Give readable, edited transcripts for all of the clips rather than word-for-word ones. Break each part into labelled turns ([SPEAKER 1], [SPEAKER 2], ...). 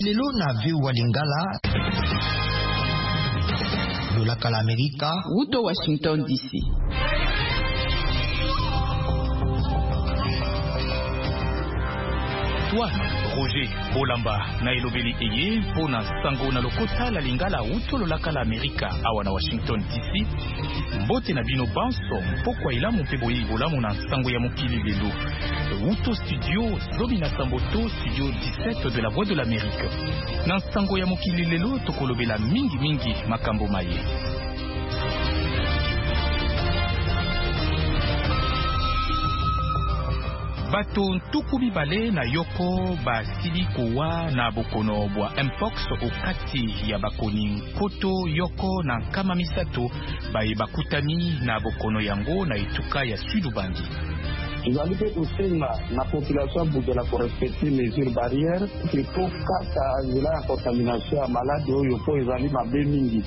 [SPEAKER 1] Lelo na viwa Lingala lolaka la Amerika
[SPEAKER 2] Uto Washington DC.
[SPEAKER 3] Roger Bolamba na elobeli eye pona sango na lokota la Lingala uto lolaka la Amerika awa na Washington DC. Mbote na bino banso mpokwa ilamu mpe boye bolamu na sango ya mokili lelo. Uto studio zobi na samboto studio 17 de la Voix de l'Amérique. Na sango ya mokili lelo tokolobela mingi makambo maye. Bato ntuku mibale na yoko basili kowa na bokono bwa mpox okati ya bakoni nkoto yoko na nkama misato baye bakutani na bokono yango na etuka ya Sud-Ubangi.
[SPEAKER 4] Tuzali pe kusema na population buzela korespecte mesure barrière po kata nzela ya contamination ya maladi oyo po ezali mabe mingi.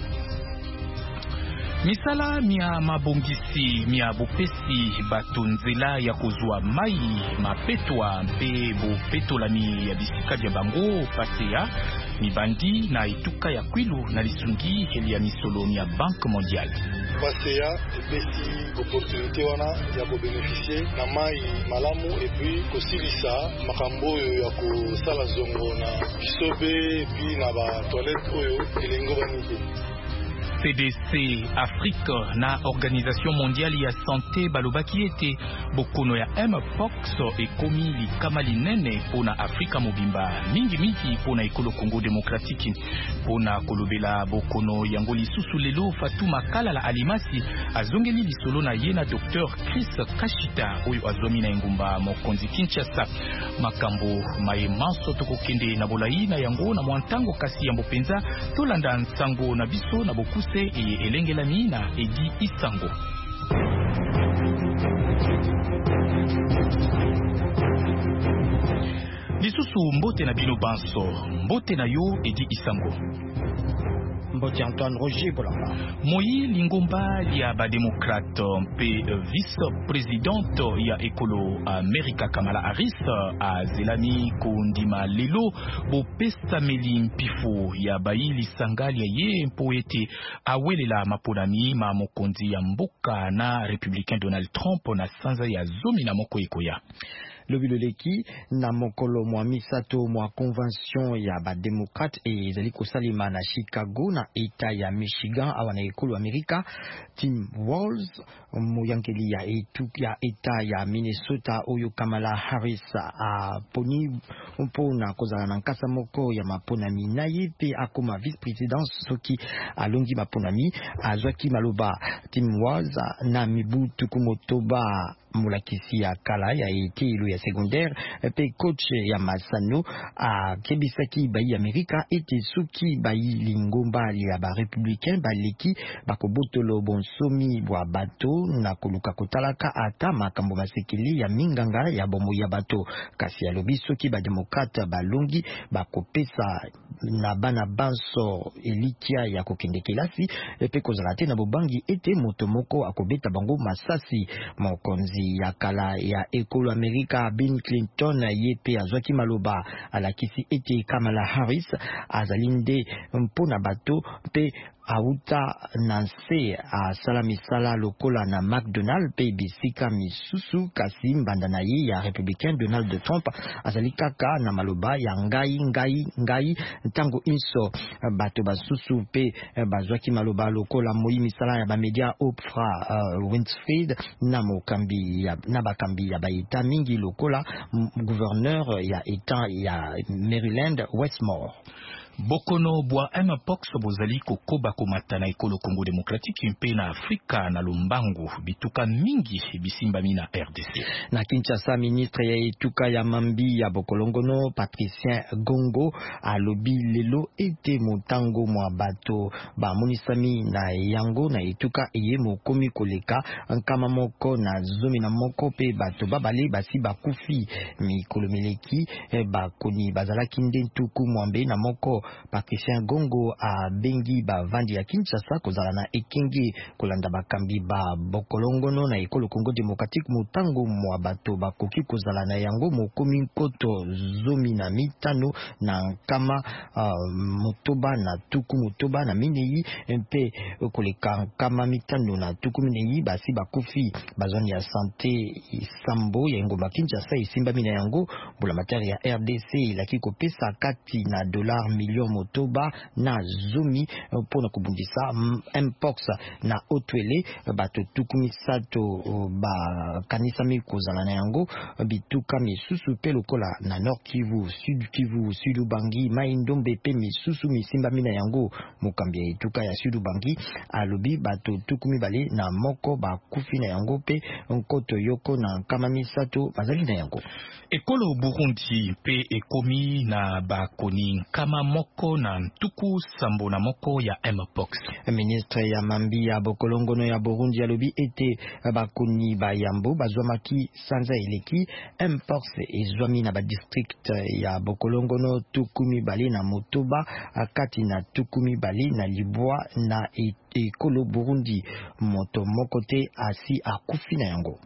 [SPEAKER 3] Misala mia mabongisi mia bopesi bato nzela ya kozwa mai mapetwa mpe bopetolami ya bisika bya bango paseya mibandi na etuka ya Kwilu na lisungi heli ya misolomi ya Banque Mondiale.
[SPEAKER 5] Paseya epesi opportunité wana ya kobeneficie na mai malamu epi kosilisa makambo oyo ya kosala zongo na bisobe epi na batoilette oyo elengo banike.
[SPEAKER 3] CDC Afrique na Organisation Mondiale ya Santé balobaki ete bokono ya mpox ekomi likama linene pona Afrika mobimba mingi pona ekolo Congo Démocratique. Pona kolobela bokono yango lisusu lelo Fatuma Kalala Alimasi azongeli lisolo na ye na Dr Chris Kashita oyo azomi na engumba mokonzi Kinshasa. Makambo maye manso tokokende na bolai na yango na mwantango kasi yambo penza tolanda nsango na biso na bokuse elengelami na Edi Isango. Lisusu mbote na bino banso, mbote na yo Edi Isango.
[SPEAKER 1] Mbote Antoine Roger Bolamba.
[SPEAKER 3] Moi lingomba ya bademokrate mpe vice-présidente ya ekolo Amerika Kamala Harris a zelani kondima lelo bopesameli mpifu ya baili sangali ya ye mpo ete awelela maponami ma mokonzi ya mboka na républicain Donald Trump na sanza ya zomi na moko ekoya.
[SPEAKER 1] Lobiloleki na mokolo mwa misato mwa convention ya bademokrate ezali kosalima na Chicago na eta ya Michigan awa na ekolo Amerika. Tim Walz moyankeli ya eta ya Minnesota oyo Kamala Harris a poni mpona kozala na nkasa moko ya maponami na ye pe akoma vice-président soki alongi maponami azwaki maloba. Tim Walz na mibu tukumotoba mulakisi ya kala ya etelo ya secondaire pe coach ya Masano a kebisaki bayi Amerika ete suki bayi lingomba ya ba républicain baleki bakobotolo bonsomi bwa bato na koluka kotalaka ata makambo masekeli ya minganga ya bomo ya bato. Kasi alobi soki ba demokrate balongi bakopesa na bana banso elikia ya kokende kelasi pe kozala te na bobangi ete moto moko akobeta bango masasi. Mokonzi ya kala ya ekolo Amerika Bill Clinton ye pe azwaki maloba alakisi ete Kamala Harris azalinde mpona bato pe auta nanse a salamisala lokola na McDonald pe bisika misusu kasi mbanda na ye ya républicain Donald Trump azali kaka na maloba ya ngai ntango inso bato basusu pe bazwaki maloba lokola moi misala ya bamedia Oprah Winfrey na bakambi ya baeta mingi lokola gouverneur ya eta ya Maryland Westmore.
[SPEAKER 3] Bokono bwa mpox bozali kokoba komata na ekolo Congo Démocratique mpe na Afrika na lombangu bituka mingi bisimbami na RDC.
[SPEAKER 1] Na Kinshasa ministre ya etuka ya mambi ya bokolongono Patricien Gongo alobi lelo ete motango mwa bato ba monisami na yango na etuka eye mokomi koleka nkama moko na zomi na moko pe bato babale basi bakufi mikolo meleki bakoni bazalaki nde ntuku mwambe na moko Patricia Gongo a bengi ba vandi ya Kinshasa kozala na ekenge kolanda bakambi ba bokolongono na ekolo Congo démocratique mutango mwa bato bakoki kozala na yango mokomi nkoto zomi na mitano na nkama motoba na tuku motoba na minei mpe koleka nkama mitano na tuku minei basi bakufi bazoni ya santé Sambo ya ngoma Kinshasa isimbami na yango bula materi ya RDC ilaki kopesa kati na $ million motoba na zomi pona kubundisa mpox na otwele bato tuku misato ba kanisa mikozala na yango bituka misusu pe lokola na Nord Kivu, Sud Kivu, Sud Ubangi, Mai-Ndombe pe misusu misimbami na yango mokambi ya etuka ya Sud Ubangi alobi bato tuku mibale na moko bakufi na yango pe nkoto yoko na nkama misato bazali na yango.
[SPEAKER 3] Ekolo Burundi pe ekomi na bakoni nkama moko na ntuku sambo na moko ya mpox.
[SPEAKER 1] Ministre ya mambi ya bokolongono ya Burundi alobi ete bakoni bayambo bazwamaki sanza eleki mpox ezwami na ba district ya bokolongono tuku mibale na motoba kati na tuku mibale na libwa na ekolo Burundi moto moko te asi akufi na yango.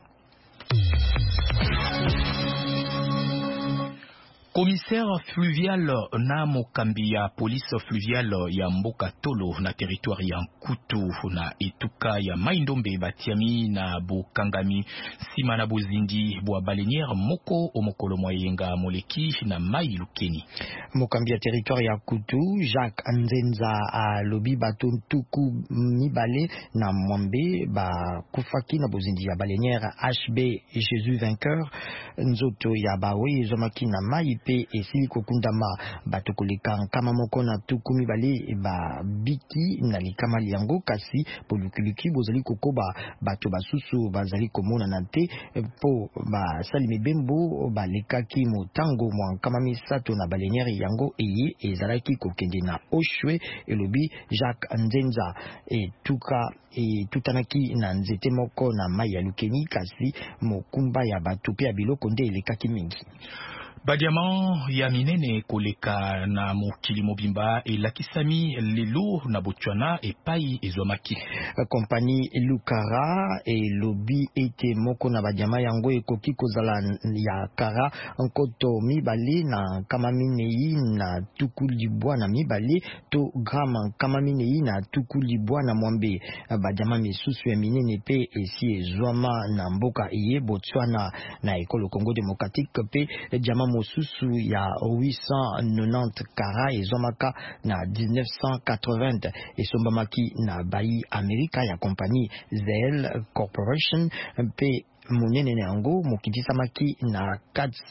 [SPEAKER 3] Commissaire fluvial na mokambi ya police fluvial ya Mboka Tolo na territoire ya Nkutu na etuka ya Mai-Ndombe batiami na bokangami sima na bozindi bwa balenière moko omokolo moyenga moleki na Mai Lukeni.
[SPEAKER 1] Mokambi ya territoire ya Kutu Jacques Nzenza a lobi bato ntuku mibale na mwambe ba kufaki na bozindi ya balenière HB Jésus Vainqueur nzoto ya bawe zomaki na Mai pe esili kokundama bato koleka nkama moko na tuku mibale ba biki na likama liango kasi polukuluki bozali kokoba bato basusu bazali komona na te po ba salimi bembo balekaki motango mwa nkama misato na balenière yango eye ezalaki kokende na Oshwe elobi Jacques Nzenza tutanaki na nzete moko na Mai ya Lukeni kasi mokumba ya bato pe ya biloko nde elekaki mingi.
[SPEAKER 3] Badiamant ya minene koleka na mokili mobimba elakisami lelo na Botswana epai ezwamaki.
[SPEAKER 1] Kompani Lukara elobi ete moko na badiama yango ekoki kozala ya kara nkoto mibale na nkama minei na tuku libwa na mibale to grama nkama minei na tuku libwa na mwambe. Badiama misusu ya minene pe esi ezwama na mboka iye Botswana na ekolo Congo démocratique pe diama mosusu ya 890 kara ezomaka na 1980 esombamaki na bayi Amerika ya kompani Zell Corporation pe monene na yango mokidisamaki na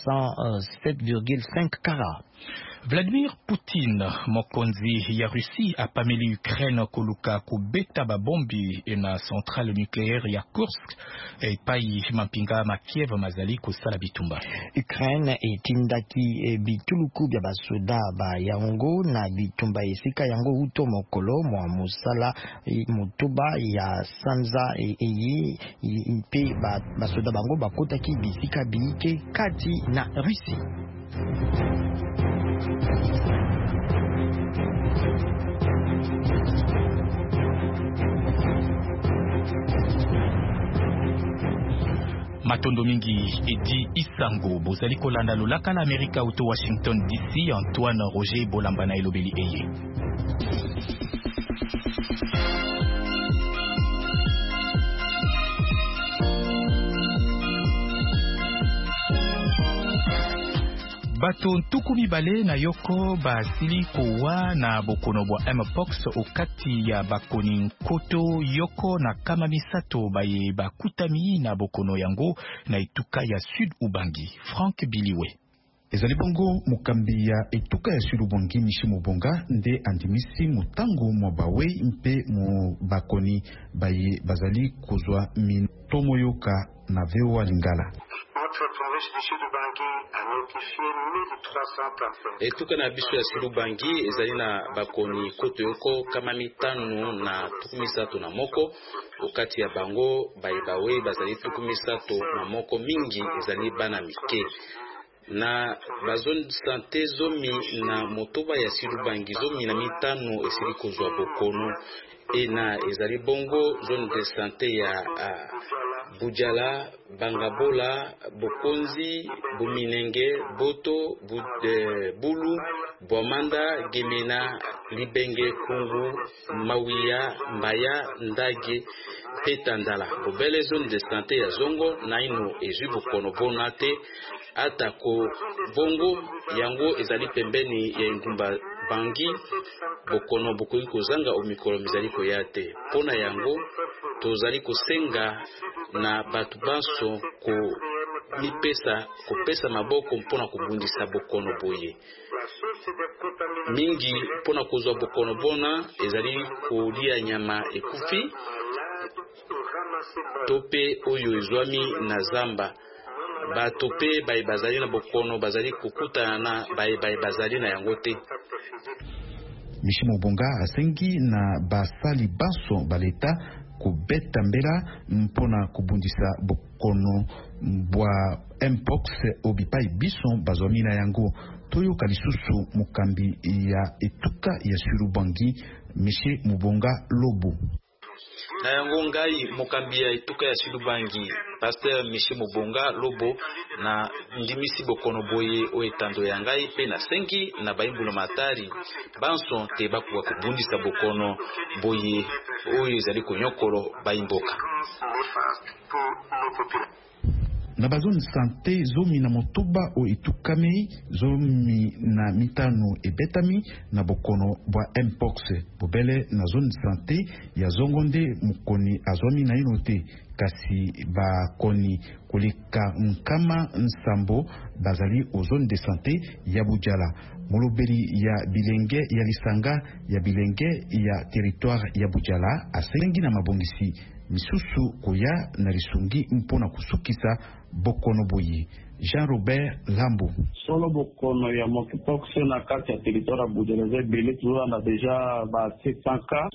[SPEAKER 1] 407,5 kara.
[SPEAKER 3] Vladimir Poutine, mokonzi ya Russie, apameli Ukraine koluka kubeta babombi na centrale nucléaire ya Kursk epai mampinga ma Kiev mazali kosala bitumba.
[SPEAKER 1] Ukraine etindaki bituluku bya basoda ba yango na bitumba esika yango uto mokolo mwa musala motoba ya sanza eye pe basoda bango bakotaki bisika biike kati na Russie.
[SPEAKER 3] Matondo mingi edi isango bozali kolanda lolaka la Amerika auto Washington DC. Antoine Roger Bolambana elobeli eye. Bato ntuku mibale na yoko basili kowa na bokono bwa mpox okati ya bakoni nkoto yoko na kama misato baye bakutami na bokono yango na etuka ya Sud Ubangi. Frank Biliwe.
[SPEAKER 2] Ezali bongo mukambi ya etuka ya Sud Ubangi Mishi Mubonga nde andimisi mutango mwa bawe mpe mu bakoni baye bazali kozwa mintomo yoka na vewa lingala.
[SPEAKER 6] Etuka na biso ya Sud Ubangi ezali na bakoni koto yoko kama mitano na tukumisato na moko okati ya bango baye bawe bazali tukumisato na moko mingi ezali bana mike. na bazone de santé zomi na motoba ya Silubangi zomi na mitano esili kozwa bokono ena ezali bongo zone de santé ya Bujala, Bangabola, Bokonzi, Buminenge, Boto, Bulu, Bwamanda, Gemena, Libenge, Kungu, Mawia, Mbaya, Ndage, Petandala. Bobele zone de santé ya Zongo, Naino, Eju Bokono Bonate, Atako, Bongo, Yango, ezali pembeni ya Ngumba Bangi, Bokono Bokoyi kozanga omikolo mizali koyate. Pona yango, tozali kosenga na batu banso kopesa maboko mpona kubundisa bokono boye. Mingi mpona kozwa bokono bona ezali kolia nyama ekufi tope oyo ezwami na zamba. Batope baye bazali na bokono bazali kokutana na baye bazali na yango te.
[SPEAKER 2] Michel Mobonga asengi na basali baso baleta kubeta mbela mpona kubundisa bokono bwa mpox obipai biso bazomina yango toyo kalisusu mukambi ya etuka ya Silubangi Michel Mobonga Lobo.
[SPEAKER 6] Na yango ngai mukambi ya etuka ya Silubangi Pasteur Michel Mobonga Lobo na ndimisi bokono boye o etando ya ngai pe na sengi na baimbula matari banso te bakuwa kubundisa bokono boye oyo ezali konyokolo baimboka.
[SPEAKER 2] Na bazone santé zomi na motoba o itukami zomi na mitano ebetami na bokono bwa mpox bobele na zone santé ya Zongonde mukoni azomi na inote kasi bakoni koleka nkama nsambo bazali o zone de santé ya Bujala molobeli ya bilenge ya Lisanga ya bilenge ya territoire ya Bujala asengi na mabongisi misusu koya na lisungi mpona kusukisa bokono boye. Jean-Robert Lambo.
[SPEAKER 4] Solo bokono ya monkeypox na kati ya territoire ya Bujala belé toujours na déjà ba 700 cas.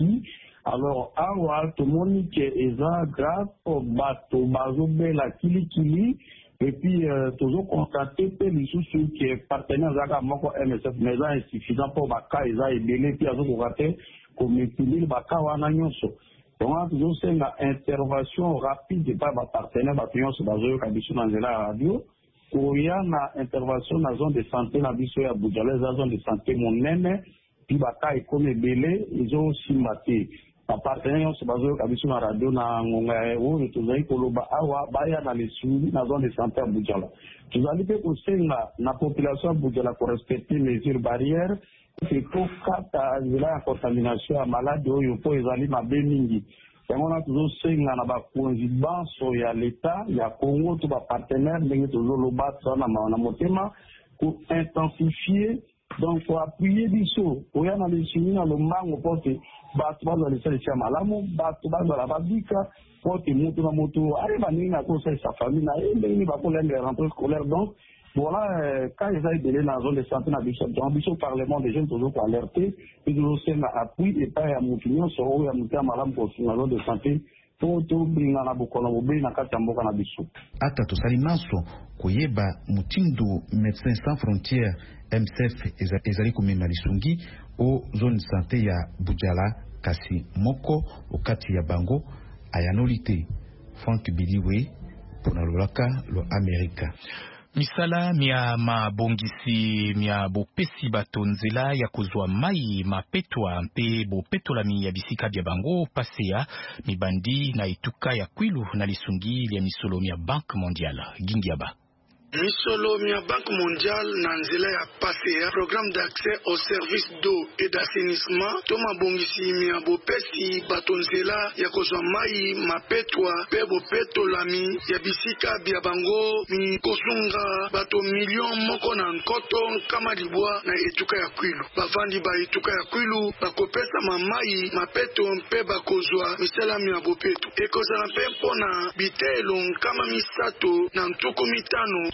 [SPEAKER 4] Alors awa to monique eza grave bato bazobela kilikili et puis toujours constater que les sous qui est partenaire zaka moko MSF mais ça insuffisant pour baka eza ebele puis azo kokate comme équilibre baka wana nyonso. Donc toujours c'est la intervention rapide par ba partenaire ba nyonso bazo kabiso na nzela radio koya na intervention na zone de santé na biso ya Bujala za zone de santé monene puis baka ekome ebele izo simate. Appartenant à bazo kabiso na radio na ngonga oyo tozali koloba awa baya na lesuli na zone de santé à Bujala. Tozali pe kosenga na population ya Bujala ko respecter mesures barrières c'est pour kata zela contamination ya malade oyo po ezali mabe mingi. Yango na tozosenga na bakonzi banso ya l'État ya Congo to ba partenaire ndenge tozoloba na motema pour intensifier donc pour appuyer biso oya na lesuli na lombango pote bato bazalisalisa malamu bato bazala babika pote mutu na mutu areba nini na kosalisa famille na ye ndenge bakolende rentrée scolaire. Donc voilà quand ils ont donné la zone de santé na biso donc biso parlement des jeunes toujours pour alerter et toujours c'est na appui et pas ya mutu nyonso oyo ya mutu ya malamu kosunga zone de santé pour tout bringa na bokono bobe na kati ya mboka na biso.
[SPEAKER 2] Ata tosali naso koyeba mutindo Médecins Sans Frontières MSF ezali kumema lisungi o zone de santé ya Bujala kasi moko okati ya bango ayanolite. Frank Biliwe pona lolaka lo Amerika.
[SPEAKER 3] Misala mia mabongisi mia bopesi bato nzela ya kozwa mai mapetwa mpe bopetolami ya bisika bya bango pasea mibandi na etuka ya Kwilu na lisungi ya misolo mia Banque Mondiale. Gingiaba
[SPEAKER 7] Misolo mia Banque Mondiale na nzela ya PASEA, programme d'accès aux services d'eau et d'assainissement, toma bongisi mia bopesi bato nzela ya kozwa mai mapetwa pe bopetolami ya bisika bya bango mi kosunga bato million moko na nkoto kama libwa na etuka ya Kwilu. Bavandi ba etuka ya Kwilu bakopesa mamai mapeto mpe bakozwa misala mia bopeto ekozala mpe mpona bitelo kama misato na ntuku mitano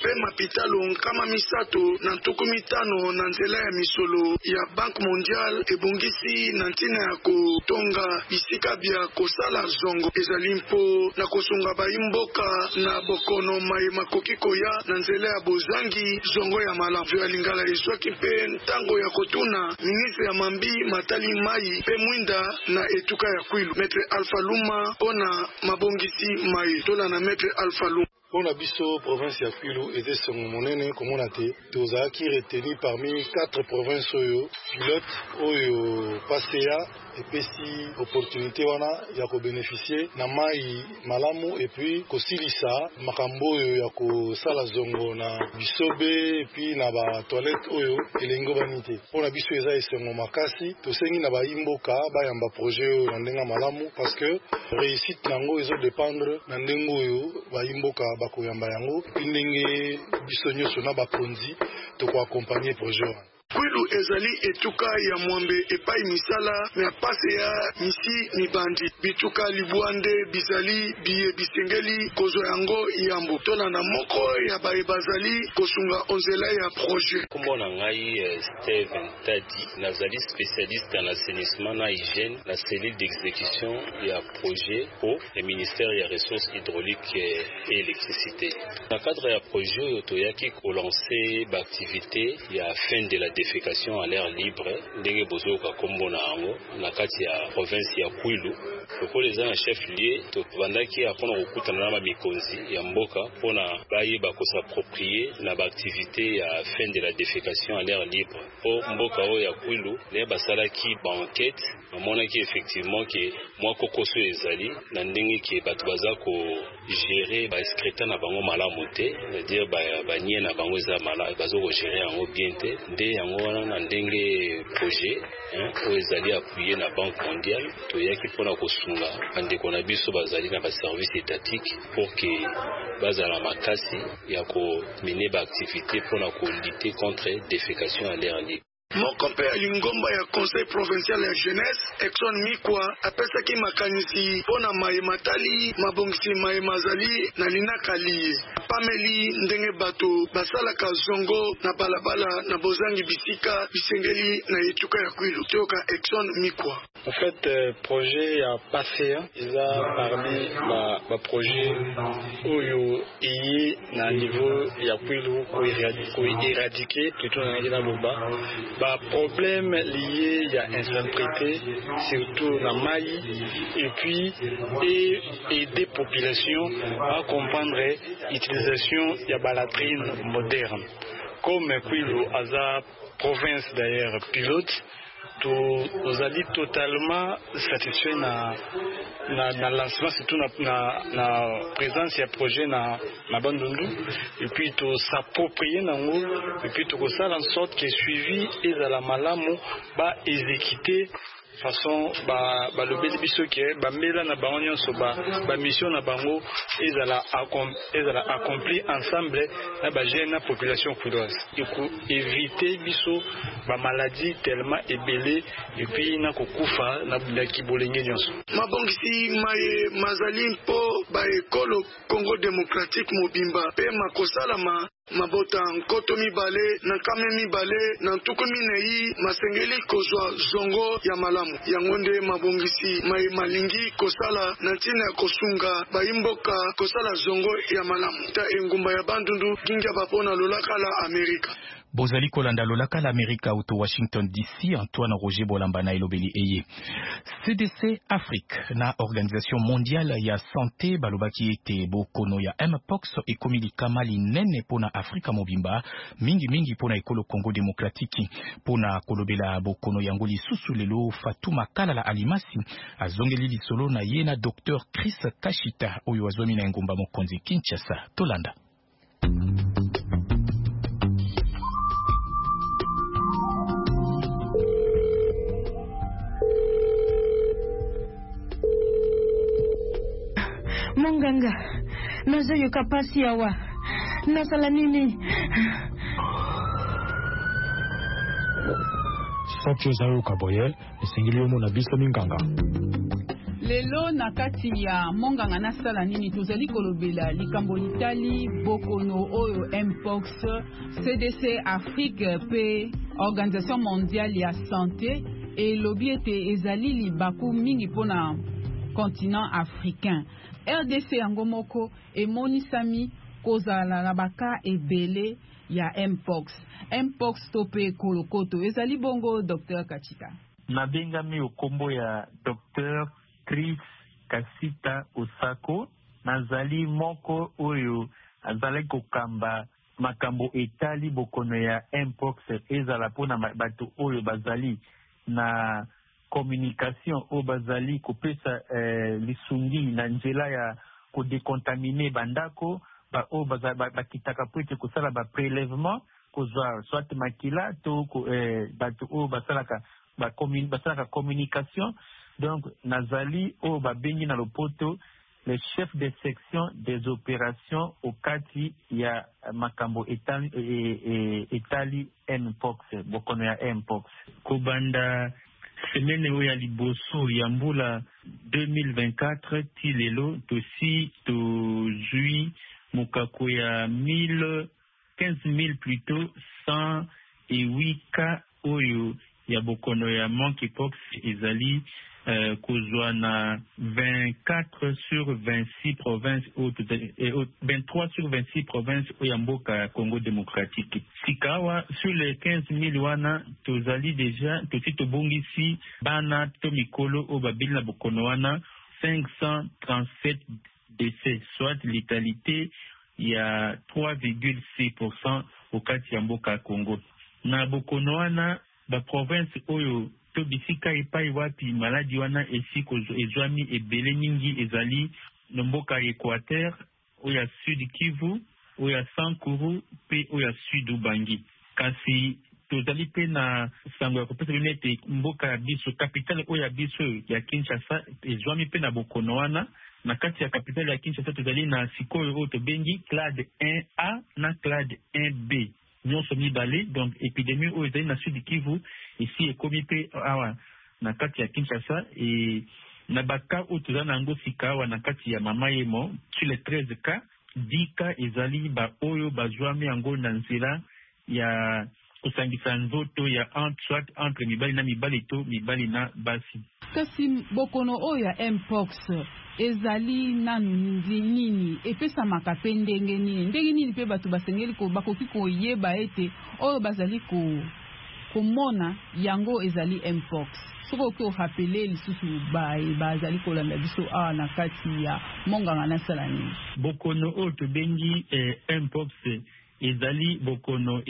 [SPEAKER 7] pe mapitalo nkama misato na ntuku mitano na nzela ya misolo ya Banque Mondiale ebongisi na ntina ya kotonga bisika bya kosala zongo ezali mpo na kosunga bayimboka na bokono mai makoki koya na nzela ya bozangi zongo ya malamu ya lingala ezwaki mpe ntango ya kotuna ministre ya mambi matali mai pe mwinda na etuka ya Kwilu Maître Alpha Luma pona mabongisi mai tola na Maître Alpha Luma.
[SPEAKER 5] Pona biso province ya Kwilu était son monene komona te tozalaki retenu parmi 4 provinces oyo pilote oyo PASEA epesi opportunité wana ya kobénéficier na mai malamu et puis kosilisa makambo oyo ya kosala zongo na bisobe et puis na ba toilette oyo elengo bani te. Pona biso eza esengo makasi tosengi na bayimboka bayamba projet oyo na ndenga malamu parce que réussite nango ezo dépendre na ndengo oyo bayimboka bakoyamba yango ndenge biso nyonso na bakonzi toko accompagner projet wana.
[SPEAKER 7] Kwilu ezali etuka ya mwambe epai misala na PASEA misi mibandi bituka libwande bizali biye bisengeli kozo yango yambu tola na moko ya bae bazali kosunga onzela ya projet.
[SPEAKER 8] Kumbona ngai Steven Tadi nazali spécialiste en assainissement na hygiène la cellule d'exécution ya projet au ministère ya ressources hydrauliques et électricité. Dans cadre ya projet toyaki ko lancer l'activité ya fin de la défécation à l'air libre ndenge bozoka kombo na yango na kati ya province ya Kwilu pour les gens chef lieu to bandaki apona kokutana na mikonzi ya mboka pona bayeba ko s'approprier na activité ya fin de la défécation à l'air libre po mboka o ya Kwilu ne basalaki banquette amonaki effectivement que moi kokoso ezali na ndenge ke bato baza ko gérer ba scrutin na bango malamu te c'est-à-dire ba nie na bango za malamu bazo ko gérer yango bien te nde yango na ndenge projet o ezali appuyé na Banque Mondiale toyaki pona kosunga bandeko na biso bazali na ba service étatique pour que bazala makasi ya ko mener ba activité pona ko lutter contre défécation à l'air libre.
[SPEAKER 7] Moko mpe alingomba ya conseil provincial ya jeunesse Exxon Mikwa apesaki makanisi pona mai matali mabongisi mai mazali na linakaliye pameli ndenge bato basalaka zongo na balabala na bozangi bisika bisengeli na etuka ya Kwilu toka Exxon Mikwa.
[SPEAKER 9] En fait projet ya PASEA eza parmi ba projet oyo iyi na niveau ya Kwilu ko éradiquer plutôt na loba ba problème lié à insécurité surtout dans Mali et puis aider les populations à comprendre l'utilisation de la latrine moderne comme Kwilu Aza province d'ailleurs pilote nous allons totalement satisfaits na lancement surtout na présence ya projet na Bandundu et puis to s'approprier nango et puis to ça en sorte que suivi et la malamu ba exécuter façon ba le biso ke ba mela na bango nyonso ba mission na bango ezala accompli ensemble na ba jeune population kwiloise et pour éviter biso ba maladie tellement ébélé et puis na kokufa na bulaki bolenge nyonso
[SPEAKER 7] mabongisi maye mazali mpo ba ekolo Congo démocratique mobimba pe makosalama mabota nkoto mibale na kame mibale na ntuku minei masengeli kozwa zongo ya malamu yango nde mabongisi mai malingi kosala na ntina ya kosunga bayimboka kosala zongo ya malamu ta engumba ya Bandundu kingia bapona lolaka la Amerika.
[SPEAKER 3] Bozali kolanda lolaka la Amerika auto Washington DC Antoine Roger Bolamba na elobeli eye. CDC Afrique na Organisation mondiale ya santé balobaki ete bokono ya Mpox ekomi kamali nene pona Afrika mobimba mingi pona ekolo Congo démocratique pona kolobela bokono yango lisusu lelo Fatuma Kalala Alimasi azongeli lisolo na ye na Dr Chris Kashita oyo azwami na ngomba mokonzi Kinshasa tolanda.
[SPEAKER 10] Monganga, nazo yoka pasi yawa. Nasala nini?
[SPEAKER 11] Sokyo zayo kaboye, esingili yomo na biso minganga. Lelo na kati ya monganga na sala nini tozali kolobela likambo litali bokono oyo Mpox, CDC Afrique pe Organisation Mondiale ya Santé elobi ete ezali libaku mingi pona continent africain. RDC yango moko emonisami kozala na baka ebele ya Mpox to pe kolokoto. Ezali bongo Dr. Kachika.
[SPEAKER 12] Nabengami okombo ya Dr. Chris Kasita Osako, nazali moko oyo azali kokamba makambo etali bokono ya Mpox ezala pona bato oyo bazali na communication o bazali kopesa lisungi na nzela ya kodekontamine bandako o bakitaka po ete kosala ba prélèvement kozwa soit makila to bato o basalaka communication. Donc nazali o babengi na lopoto le chef de section des opérations au kati ya makambo etali Mpox bokono ya Mpox kobanda semaine oyo ya liboso ya mbula 2024 ti lelo tosi tozwi mokako ya 15,000 plutôt 108 cas oyo ya bokono ya monkeypox ezali kozwa na 24 sur 26 provinces 23 sur 26 provinces oya mboka Congo démocratique. Sikawa sur les 15,000 wana tozali déjà tosi tobongisi bana to mikolo o babili na bokono wana 537 décès, soit létalité ya 3,6% au kati ya mboka Congo. Na bokono wana ba province oyo to bisika epai wapi maladi wana esiko ezwami ebele mingi ezali nomboka Équateur, oya Sud Kivu, oya Sankuru pe oya Sud Ubangi. Kasi tozali pe na sango ya kopesa binete mboka ya biso capitale oya biso ya Kinshasa ezwami pe na bokono wana. Na kati ya capitale ya Kinshasa tozali na sikoyo oyo tobengi clade 1A na clade 1B. Nyonso mibale, donc épidémie oyo ezali na Sud Kivu ici ekomi pe awa na kati ya Kinshasa et na baka oyo tozali na yango sika awa na kati ya Mama Yemo sur les 13 cas 10 cas ezali ba oyo bazwami yango na nzela ya kusangisa nzoto ya entre mibali na mibali to mibali na basi.
[SPEAKER 11] Kasi bokono oyo ya Mpox ezali nanu nini epesa makape ndenge nini pe bato basengeli ko bakoki koyeba ete oyo bazali komona yango ezali Mpox. Soko ko rappeler lisusu bazali kolanda biso awa na kati ya monganga na salani.
[SPEAKER 12] Bokono oyo tobengi Mpox ezali bokono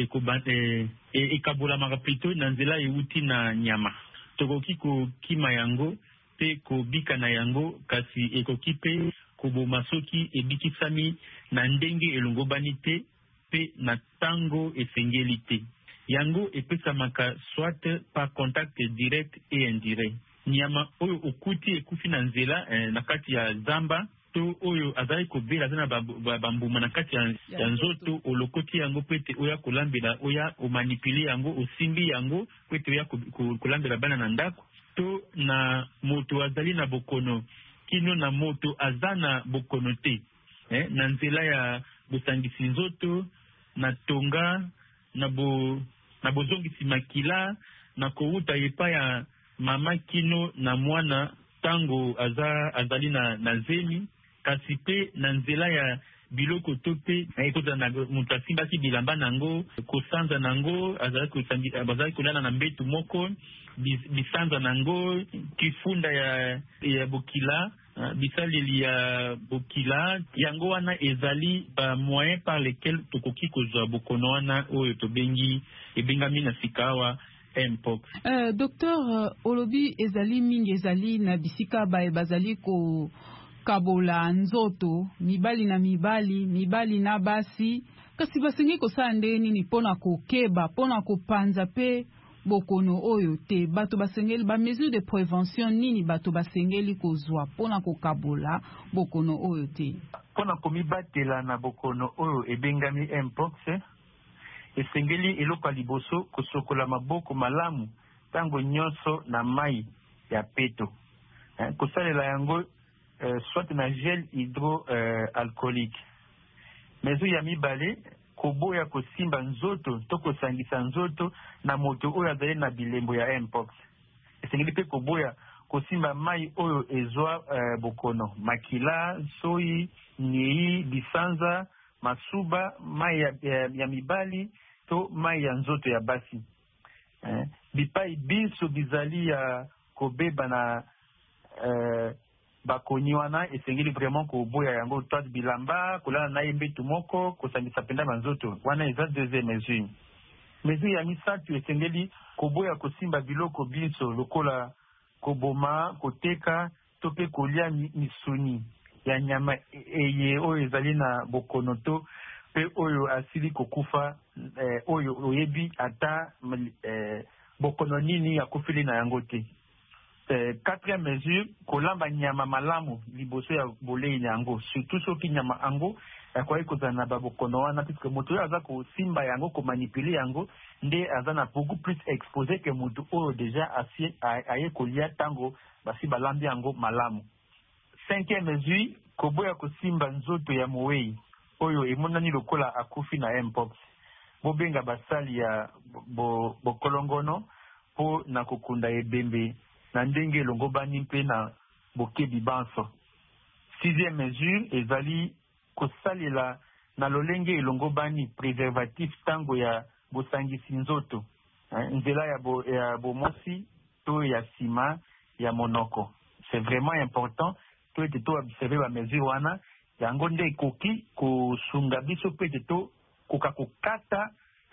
[SPEAKER 12] ekabolamaka plutôt na nzela euti na nyama. Tokoki kokima yango pe kobika na yango kasi ekoki pe koboma soki ebikisami na ndenge elongobani te pe na tango esengeli te. Yango epesamaka soit par contact direct et indirect. Nyama oyo okuti ekufi na nzela na kati ya zamba to oyo azali kobela azana bambuma na kati ya nzoto olokoti yango pete oya kolambela oya omanipule yango osimbi yango pete oya kolambela bana na ndako to na moto azali na bokono kino na moto azana bokono te na nzela ya bosangisi nzoto na tonga na bozongisi makila na kowuta epa ya mama kino na mwana tango azali na zemi kasi pe na nzela ya biloko to pe ekoza na moto asimbaki bilamba nango kosanza nango azali kolala na mbetu moko bisanza nango kifunda ya bokila bisaleli ya bokila yango wana ezali ba moyen par lesquels tokoki kozwa bokono wana oyo tobengi ebengami na sikawa Mpox.
[SPEAKER 11] Docteur olobi ezali mingi ezali na bisika bazali ko kabola nzoto mibali na basi kasi basengi kosala ndenge nini pona kokeba pona kopanza pe bokono oyo te bato basengeli ba mesure de prévention nini bato basengeli kozwa pona kokabola bokono oyo te
[SPEAKER 12] pona komibatela na bokono oyo ebengami Mpox esengeli eloko liboso kosokola maboko malamu tango nyonso na mai ya peto kosalela yango soit na gel hydroalcoolique. Mais oyo ya mibale koboya kosimba nzoto to kosangisa nzoto na moto oyo azali na bilembo ya mpox. Esengeli mpe koboya kosimba mai oyo ezwa bokono, makila, soyi, nyei, bisanza, masuba, mai ya mibali to mai ya nzoto ya basi. Bipai biso bizali ya kobeba na bakoni wana esengeli vraiment koboya yango to bilamba kolala na yembetu moko kosangisa penda banzoto wana eza deuxième mesure. Mesure ya misato esengeli koboya kosimba biloko biso lokola koboma, koteka to pe kolia misuni ya nyama eye oyo ezali na bokono to pe oyo asili kokufa oyo oyebi ata bokono nini ya kufili na yango te. Quatrième mesure, kolamba nyama malamu liboso ya bolei yango, surtout soki nyama ango kwa kozala na babokono wana, puisque moto oyo aza kosimba yango komanipule yango nde aza na beaucoup plus exposé que moto oyo déjà aye kolia tango basi balambi yango malamu. Cinquième mesure, koboya kosimba nzoto ya mowei oyo emonani lokola akufi na mpox. Bobenga basali ya bokolongono po na kokunda ebembe na ndenge longobani mpe na bokebi banso. Sixième mesure ezali kosalela na lolenge elongobani préservatif tango ya bosangisi nzoto, nzela ya bomosi to ya sima ya monoko. C'est vraiment important to ete to observer ba mesure wana yango nde koki kosunga biso pe ete to koka kokata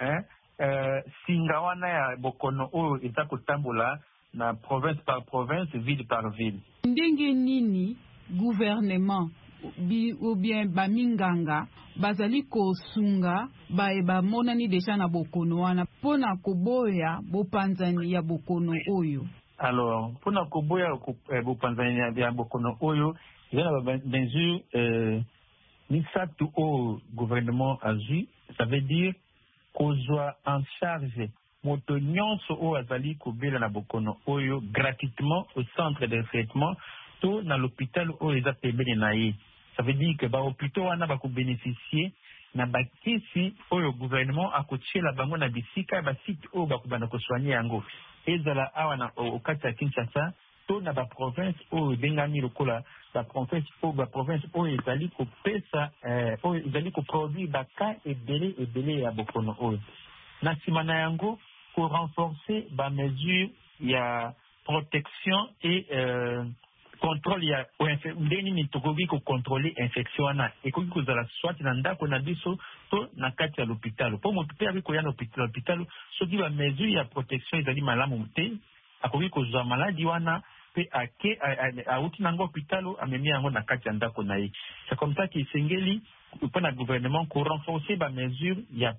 [SPEAKER 12] singa wana ya bokono oyo eza kotambola na province par province, ville par ville.
[SPEAKER 11] Ndenge nini gouvernement ou bien baminganga bazali kosunga ba monani deja na bokono wana pona koboya bopanzani ya bokono oyo?
[SPEAKER 12] Alors, pona koboya bopanzani ya bokono oyo, il y a ba mesure misatu au gouvernement azui, ça veut dire kozwa en charge moto nyonso oyo azali kobela na bokono oyo gratuitement au centre de traitement to na l'hôpital oyo eza pembeni na ye. Ça veut dire que ba hôpital wana ba ko bénéficier na bakisi oyo gouvernement akotiela bango na bisika ba site oyo ba kubana ko soigner yango. Ezala awa na okati ya Kinshasa to na ba province oyo bengami lokola ba province oyo ezali kopesa oyo ezali ko produire ba cas ebele ya bokono oyo. Na nsima na yango pour renforcer ba mesure ya protection et contrôle ya ndeni ni tokoki ko contrôler infection wana ekoki kozala soit na ndako na biso to na kati ya l'hôpital. Po moto pe abiko ya l'hôpital soki ba mesure ya protection ezali malamu te akoki kozwa maladi wana pe ake auti nango hôpital amemi yango na kati ya ndako na ye. C'est comme ça qu'il sengeli pour na gouvernement ko renforcer ba mesure ya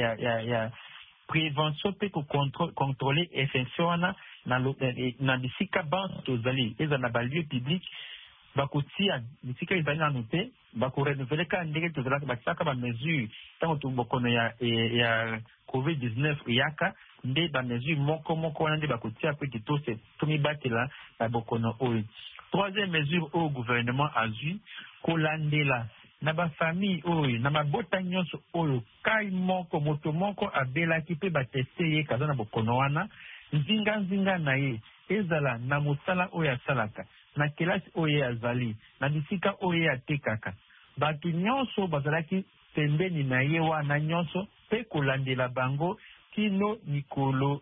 [SPEAKER 12] prévention pe ko contrôler infection wana na bisika banso tozali eza na balieu public bakotia bisika ezali na note bako renouveler ka ndenge tozala bakisaka ba mesure tango tubokono ya COVID-19 yaka nde ba mesure moko wana nde bakotia pe kitose tomibatela na bokono oyo. Troisième mesure au gouvernement azui kolandela na ba famille oyo na mabota nyonso oyo kai moko moto moko abelaki pe bateste ye kaza na bokono wana nzinga na ye ezala na mosala oyo asalaka na kelasi oyo azali na bisika oyo atekaka bato nyonso bazalaki pembeni na ye wana nyonso pe kolandela bango kino mikolo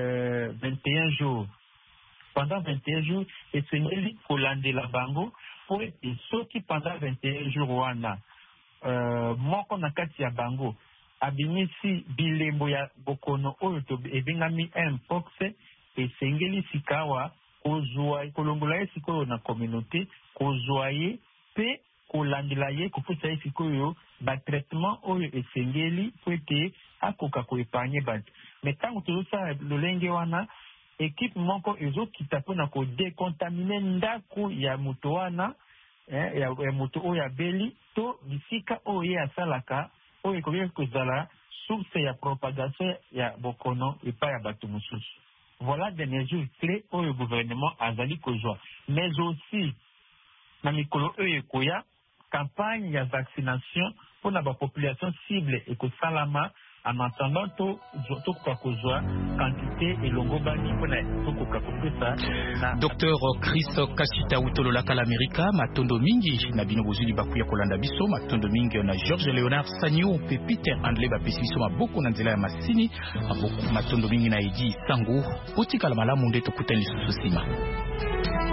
[SPEAKER 12] 21 jours. Pendant 21 jours esengeli kolandela bango po ete soki pendant 21 jours wana moko na kati ya bango abimisi bilembo ya bokono oyo to ebengami mpox esengeli sikawa kozwa kolongola ye sikoyo na communauté kozwa ye pe kolandela ye kofusa ye sikoyo batraitement oyo esengeli po ete akoka koepanye bato. Mais ntango tozosala lolenge wana équipe moko ezokita mpona kodecontamine ndako ya moto wana ya moto oyo abeli to bisika oyo ye asalaka oyo ekoki kozala source ya propagation ya bokono epai ya bato mosusu. Voilà des mesures clés où le gouvernement a zali kozwa. Mais aussi, na mikolo ekoya, campagne de vaccination pour la population cible et que salama en attendant tout kozwa quantité et longobani pour la tout
[SPEAKER 3] Docteur Chris Kasita Utolola Kalamerica matondo mingi na bino bozuli bakuya kolanda biso matondo mingi na George Leonard Sanyo pe Peter Andle ba pesiso maboko na nzela ya masini maboko matondo mingi na Edi Sango otikala malamu nde tokutani susima.